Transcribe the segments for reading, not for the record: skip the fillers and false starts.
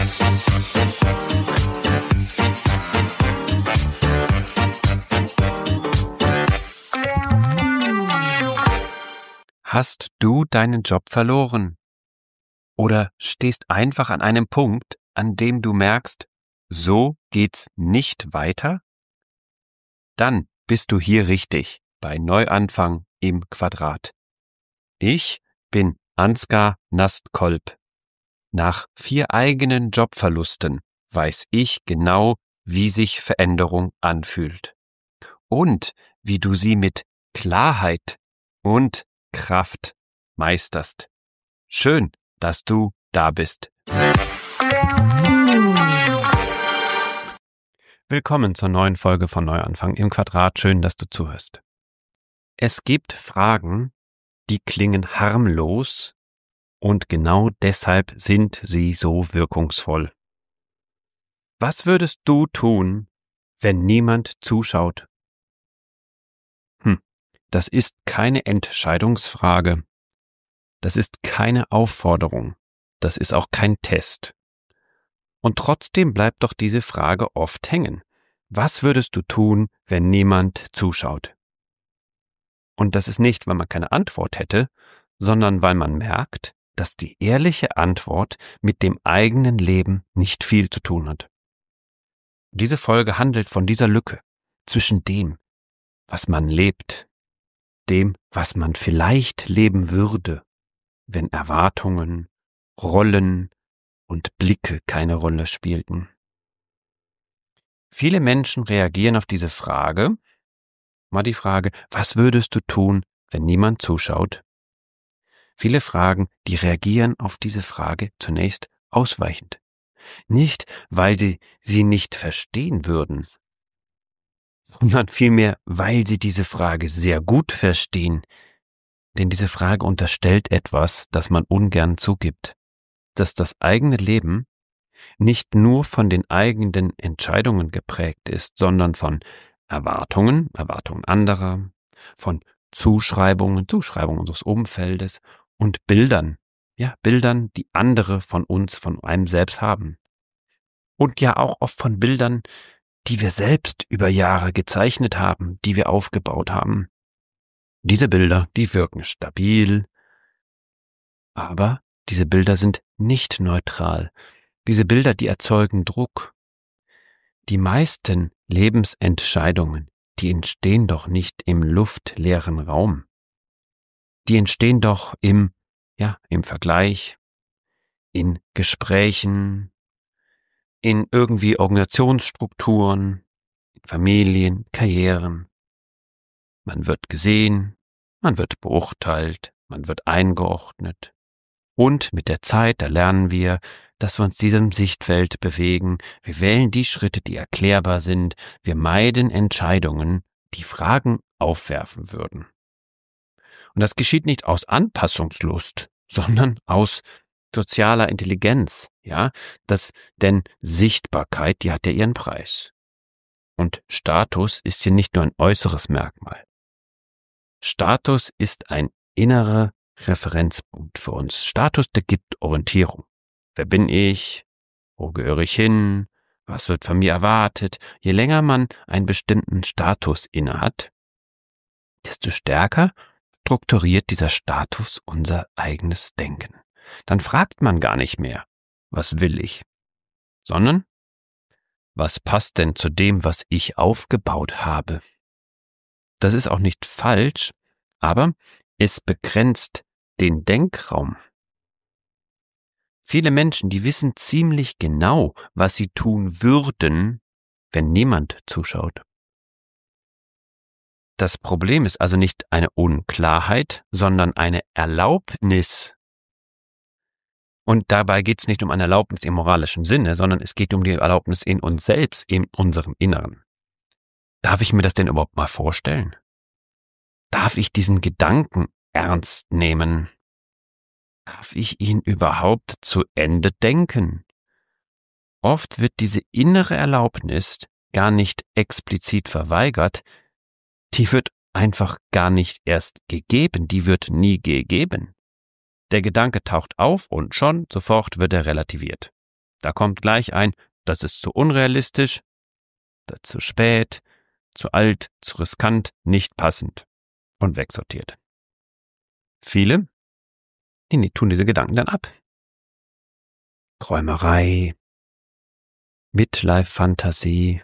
Hast du deinen Job verloren? Oder stehst einfach an einem Punkt, an dem du merkst, so geht's nicht weiter? Dann bist du hier richtig bei Neuanfang im Quadrat. Ich bin Ansgar Nastkolb. Nach 4 eigenen Jobverlusten weiß ich genau, wie sich Veränderung anfühlt. Und wie du sie mit Klarheit und Kraft meisterst. Schön, dass du da bist. Willkommen zur neuen Folge von Neuanfang im Quadrat. Schön, dass du zuhörst. Es gibt Fragen, die klingen harmlos und genau deshalb sind sie so wirkungsvoll. Was würdest du tun, wenn niemand zuschaut? Das ist keine Entscheidungsfrage. Das ist keine Aufforderung. Das ist auch kein Test. Und trotzdem bleibt doch diese Frage oft hängen. Was würdest du tun, wenn niemand zuschaut? Und das ist nicht, weil man keine Antwort hätte, sondern weil man merkt, dass die ehrliche Antwort mit dem eigenen Leben nicht viel zu tun hat. Diese Folge handelt von dieser Lücke zwischen dem, was man lebt, dem, was man vielleicht leben würde, wenn Erwartungen, Rollen und Blicke keine Rolle spielten. Viele Menschen reagieren auf diese Frage, mal die Frage, was würdest du tun, wenn niemand zuschaut? Viele Fragen, die reagieren auf diese Frage zunächst ausweichend. Nicht, weil sie nicht verstehen würden, sondern vielmehr, weil sie diese Frage sehr gut verstehen. Denn diese Frage unterstellt etwas, das man ungern zugibt, dass das eigene Leben nicht nur von den eigenen Entscheidungen geprägt ist, sondern von Erwartungen anderer, von Zuschreibungen unseres Umfeldes und Bildern, Bildern, die andere von uns, von einem selbst haben. Und ja auch oft von Bildern, die wir selbst über Jahre gezeichnet haben, die wir aufgebaut haben. Diese Bilder, die wirken stabil, aber diese Bilder sind nicht neutral. Diese Bilder, die erzeugen Druck. Die meisten Lebensentscheidungen, die entstehen doch nicht im luftleeren Raum. Die entstehen doch im Vergleich, in Gesprächen, in irgendwie Organisationsstrukturen, Familien, Karrieren. Man wird gesehen, man wird beurteilt, man wird eingeordnet. Und mit der Zeit, da lernen wir, dass wir uns diesem Sichtfeld bewegen. Wir wählen die Schritte, die erklärbar sind. Wir meiden Entscheidungen, die Fragen aufwerfen würden. Und das geschieht nicht aus Anpassungslust, sondern aus sozialer Intelligenz, denn Sichtbarkeit, die hat ja ihren Preis. Und Status ist hier nicht nur ein äußeres Merkmal. Status ist ein innerer Referenzpunkt für uns. Status, der gibt Orientierung. Wer bin ich? Wo gehöre ich hin? Was wird von mir erwartet? Je länger man einen bestimmten Status innehat, desto stärker strukturiert dieser Status unser eigenes Denken. Dann fragt man gar nicht mehr, was will ich, sondern was passt denn zu dem, was ich aufgebaut habe? Das ist auch nicht falsch, aber es begrenzt den Denkraum. Viele Menschen, die wissen ziemlich genau, was sie tun würden, wenn niemand zuschaut. Das Problem ist also nicht eine Unklarheit, sondern eine Erlaubnis. Und dabei geht es nicht um eine Erlaubnis im moralischen Sinne, sondern es geht um die Erlaubnis in uns selbst, in unserem Inneren. Darf ich mir das denn überhaupt mal vorstellen? Darf ich diesen Gedanken ernst nehmen? Darf ich ihn überhaupt zu Ende denken? Oft wird diese innere Erlaubnis gar nicht explizit verweigert, die wird einfach gar nicht erst gegeben, die wird nie gegeben. Der Gedanke taucht auf und schon sofort wird er relativiert. Da kommt gleich ein, das ist zu unrealistisch, zu spät, zu alt, zu riskant, nicht passend und wegsortiert. Viele, die tun diese Gedanken dann ab. Träumerei, Midlife-Fantasie.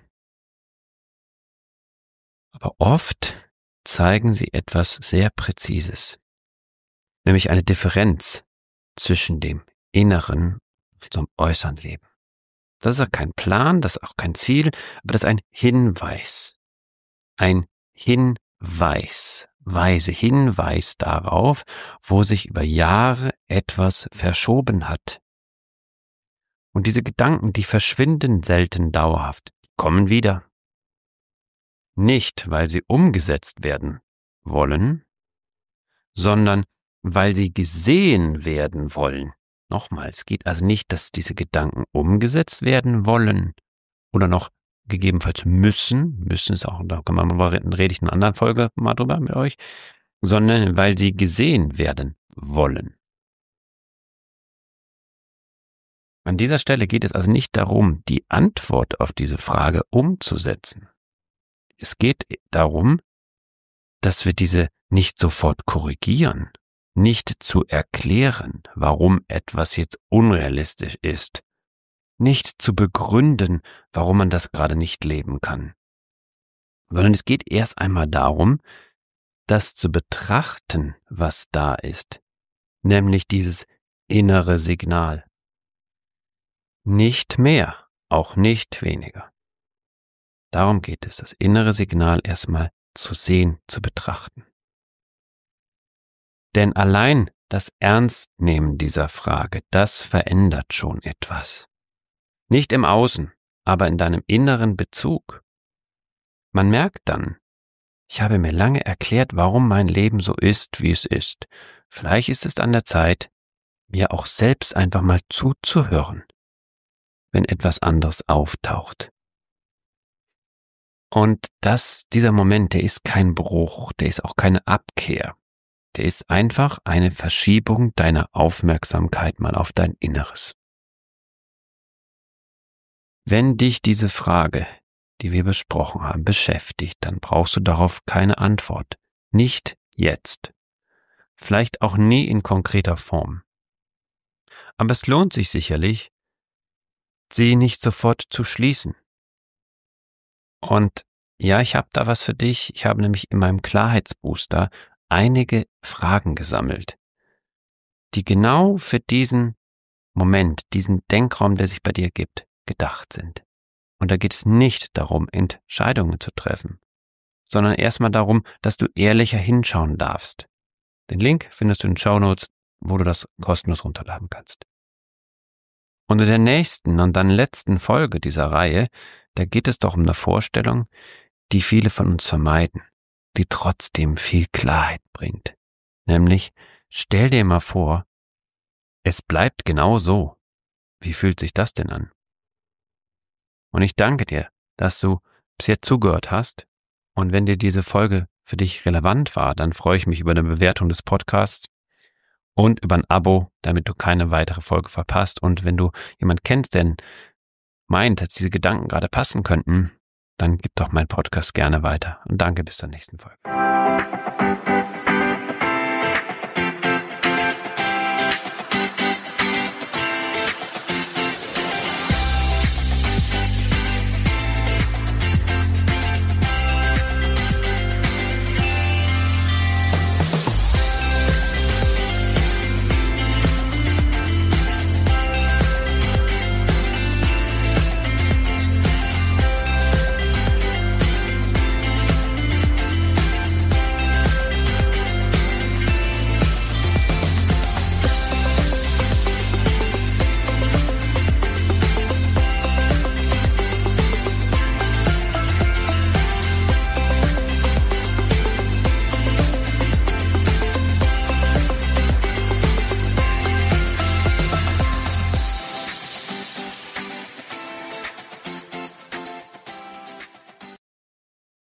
Aber oft zeigen sie etwas sehr Präzises, nämlich eine Differenz zwischen dem inneren und dem äußeren Leben. Das ist auch kein Plan, das ist auch kein Ziel, aber das ist ein Hinweis. Ein Hinweis darauf, wo sich über Jahre etwas verschoben hat. Und diese Gedanken, die verschwinden selten dauerhaft, kommen wieder. Nicht, weil sie umgesetzt werden wollen, sondern weil sie gesehen werden wollen. Nochmal, es geht also nicht, dass diese Gedanken umgesetzt werden wollen oder noch gegebenenfalls müssen ist auch, da kann man mal rede ich in einer anderen Folge mal drüber mit euch, sondern weil sie gesehen werden wollen. An dieser Stelle geht es also nicht darum, die Antwort auf diese Frage umzusetzen. Es geht darum, dass wir diese nicht sofort korrigieren, nicht zu erklären, warum etwas jetzt unrealistisch ist, nicht zu begründen, warum man das gerade nicht leben kann, sondern es geht erst einmal darum, das zu betrachten, was da ist, nämlich dieses innere Signal. Nicht mehr, auch nicht weniger. Darum geht es, das innere Signal erstmal zu sehen, zu betrachten. Denn allein das Ernstnehmen dieser Frage, das verändert schon etwas. Nicht im Außen, aber in deinem inneren Bezug. Man merkt dann, ich habe mir lange erklärt, warum mein Leben so ist, wie es ist. Vielleicht ist es an der Zeit, mir auch selbst einfach mal zuzuhören, wenn etwas anderes auftaucht. Und dieser Moment, der ist kein Bruch, der ist auch keine Abkehr. Der ist einfach eine Verschiebung deiner Aufmerksamkeit mal auf dein Inneres. Wenn dich diese Frage, die wir besprochen haben, beschäftigt, dann brauchst du darauf keine Antwort. Nicht jetzt. Vielleicht auch nie in konkreter Form. Aber es lohnt sich sicherlich, sie nicht sofort zu schließen. Und ja, ich habe da was für dich. Ich habe nämlich in meinem Klarheitsbooster einige Fragen gesammelt, die genau für diesen Moment, diesen Denkraum, der sich bei dir gibt, gedacht sind. Und da geht es nicht darum, Entscheidungen zu treffen, sondern erstmal darum, dass du ehrlicher hinschauen darfst. Den Link findest du in den Shownotes, wo du das kostenlos runterladen kannst. Und in der nächsten und dann letzten Folge dieser Reihe, da geht es doch um eine Vorstellung, die viele von uns vermeiden, die trotzdem viel Klarheit bringt. Nämlich, stell dir mal vor, es bleibt genau so. Wie fühlt sich das denn an? Und ich danke dir, dass du bis jetzt zugehört hast. Und wenn dir diese Folge für dich relevant war, dann freue ich mich über eine Bewertung des Podcasts und über ein Abo, damit du keine weitere Folge verpasst. Und wenn du jemanden kennst, der meint, dass diese Gedanken gerade passen könnten, dann gib doch meinen Podcast gerne weiter. Und danke, bis zur nächsten Folge.